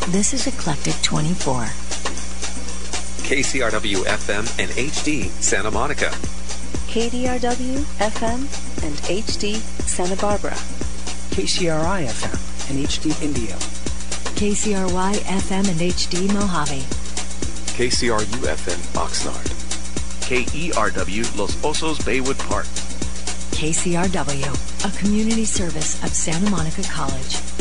This is Eclectic 24. KCRW FM and HD Santa Monica. KDRW FM and HD Santa Barbara. KCRI FM and HD Indio. KCRY FM and HD Mojave. KCRU FM Oxnard. KERW Los Osos Baywood Park. KCRW, a community service of Santa Monica College.